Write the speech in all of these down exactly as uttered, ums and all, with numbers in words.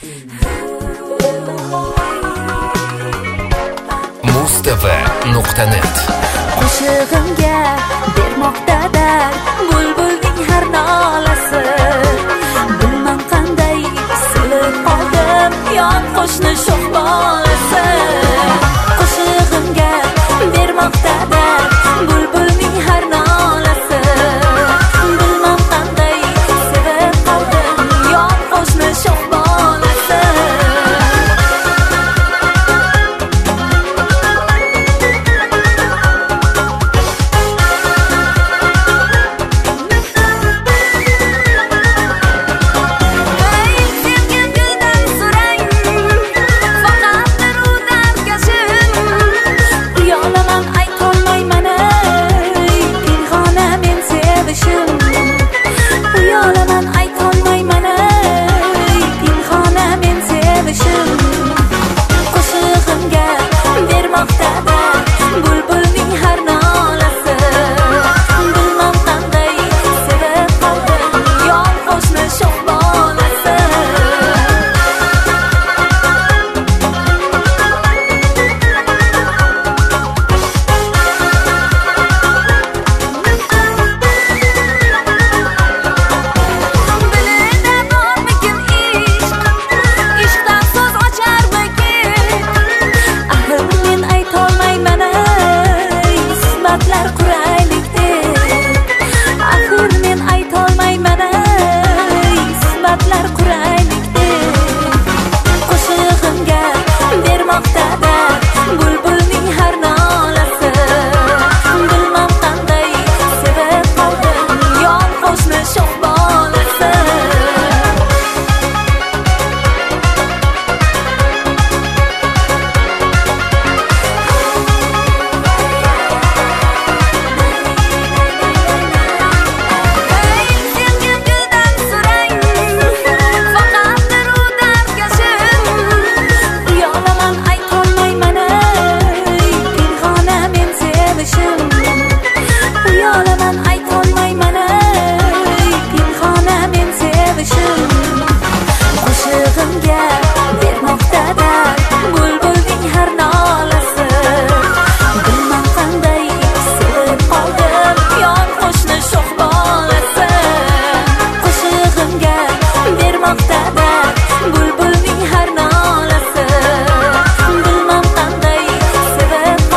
Mustafa nuqta net Qo'shig'imga bermoqdadir bulbulning har nolasi. Bilmam qanday silib qoldim yon qo'shni sho'x bolasi. Qo'shig'imga bermoqdadir bulbulning har nolasi. Bilmam qanday silib qoldim yon qo'shni sho'x bolasi.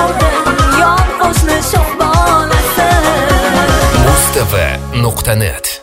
Mustafa nuqta net